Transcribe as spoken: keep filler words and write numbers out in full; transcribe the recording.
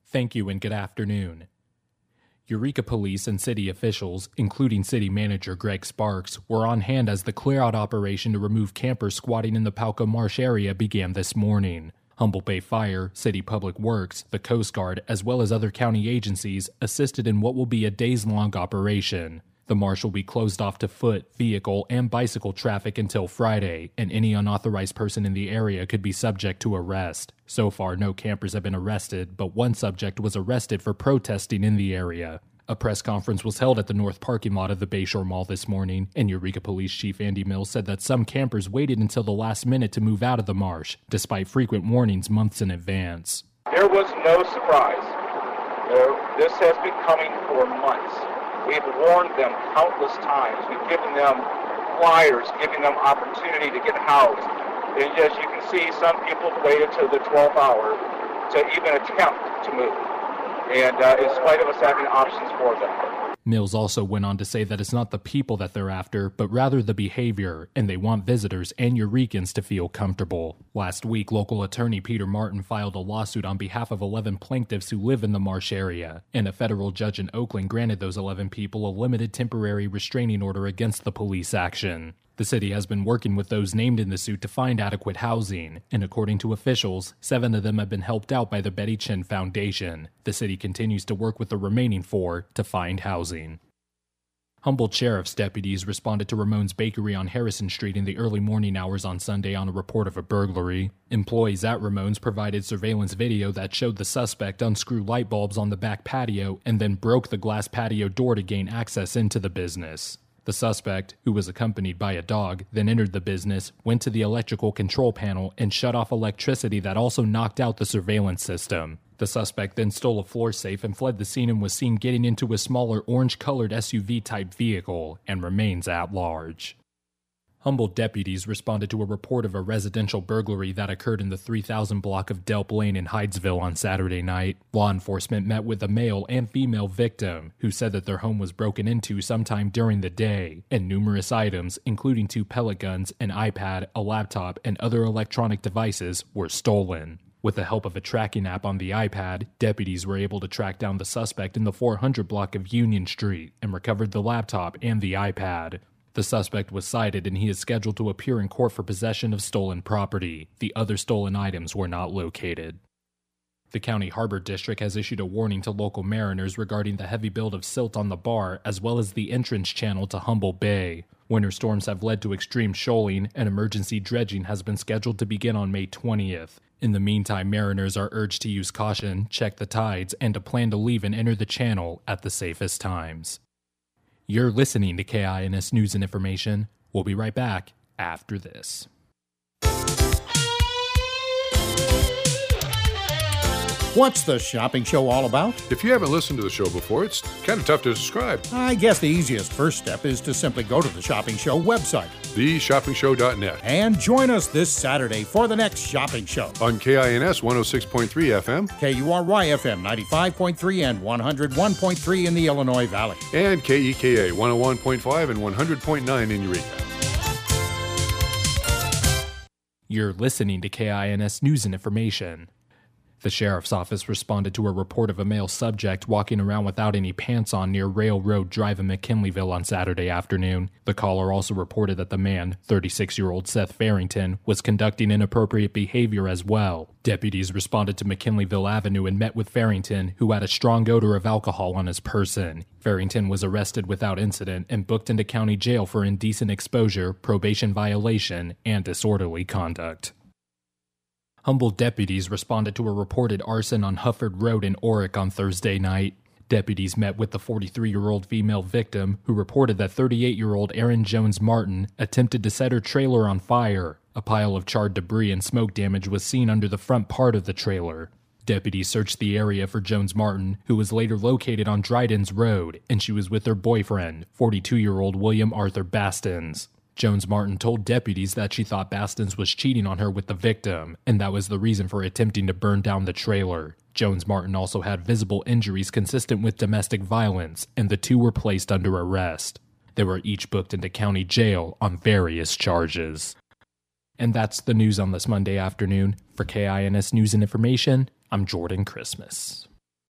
Thank you and good afternoon. Eureka police and city officials, including city manager Greg Sparks, were on hand as the clear-out operation to remove campers squatting in the Palco Marsh area began this morning. Humboldt Bay Fire, City Public Works, the Coast Guard, as well as other county agencies assisted in what will be a days-long operation. The marsh will be closed off to foot, vehicle, and bicycle traffic until Friday, and any unauthorized person in the area could be subject to arrest. So far, no campers have been arrested, but one subject was arrested for protesting in the area. A press conference was held at the north parking lot of the Bayshore Mall this morning, and Eureka Police Chief Andy Mills said that some campers waited until the last minute to move out of the marsh, despite frequent warnings months in advance. There was no surprise. There, this has been coming for months. We've warned them countless times. We've given them flyers, giving them opportunity to get housed. And as you can see, some people waited to the twelfth hour to even attempt to move. And uh, in spite of us having options for them. Mills also went on to say that it's not the people that they're after, but rather the behavior, and they want visitors and Eurekans to feel comfortable. Last week, local attorney Peter Martin filed a lawsuit on behalf of eleven plaintiffs who live in the marsh area, and a federal judge in Oakland granted those eleven people a limited temporary restraining order against the police action. The city has been working with those named in the suit to find adequate housing, and according to officials, seven of them have been helped out by the Betty Chin Foundation. The city continues to work with the remaining four to find housing. Humboldt Sheriff's deputies responded to Ramon's Bakery on Harrison Street in the early morning hours on Sunday on a report of a burglary. Employees at Ramon's provided surveillance video that showed the suspect unscrew light bulbs on the back patio and then broke the glass patio door to gain access into the business. The suspect, who was accompanied by a dog, then entered the business, went to the electrical control panel, and shut off electricity that also knocked out the surveillance system. The suspect then stole a floor safe and fled the scene and was seen getting into a smaller orange-colored S U V-type vehicle and remains at large. Humboldt deputies responded to a report of a residential burglary that occurred in the three thousand block of Delp Lane in Hydesville on Saturday night. Law enforcement met with a male and female victim who said that their home was broken into sometime during the day, and numerous items, including two pellet guns, an iPad, a laptop, and other electronic devices, were stolen. With the help of a tracking app on the iPad, deputies were able to track down the suspect in the four hundred block of Union Street and recovered the laptop and the iPad. The suspect was cited and he is scheduled to appear in court for possession of stolen property. The other stolen items were not located. The County Harbor District has issued a warning to local mariners regarding the heavy build of silt on the bar as well as the entrance channel to Humboldt Bay. Winter storms have led to extreme shoaling, and emergency dredging has been scheduled to begin on May twentieth. In the meantime, mariners are urged to use caution, check the tides, and to plan to leave and enter the channel at the safest times. You're listening to K I N S News and Information. We'll be right back after this. What's the shopping show all about? If you haven't listened to the show before, it's kind of tough to describe. I guess the easiest first step is to simply go to the Shopping Show website, the shopping show dot net, and join us this Saturday for the next shopping show. On K I N S one oh six point three F M, K U R Y F M ninety-five point three and one oh one point three in the Illinois Valley, and K E K A one oh one point five and one hundred point nine in Eureka. You're listening to K I N S News and Information. The sheriff's office responded to a report of a male subject walking around without any pants on near Railroad Drive in McKinleyville on Saturday afternoon. The caller also reported that the man, thirty-six-year-old Seth Farrington, was conducting inappropriate behavior as well. Deputies responded to McKinleyville Avenue and met with Farrington, who had a strong odor of alcohol on his person. Farrington was arrested without incident and booked into county jail for indecent exposure, probation violation, and disorderly conduct. Humboldt deputies responded to a reported arson on Hufford Road in Orick on Thursday night. Deputies met with the forty-three-year-old female victim, who reported that thirty-eight-year-old Erin Jones Martin attempted to set her trailer on fire. A pile of charred debris and smoke damage was seen under the front part of the trailer. Deputies searched the area for Jones Martin, who was later located on Dryden's Road, and she was with her boyfriend, forty-two-year-old William Arthur Bastens. Jones Martin told deputies that she thought Bastens was cheating on her with the victim, and that was the reason for attempting to burn down the trailer. Jones Martin also had visible injuries consistent with domestic violence, and the two were placed under arrest. They were each booked into county jail on various charges. And that's the news on this Monday afternoon. For K I N S News and Information, I'm Jordan Christmas.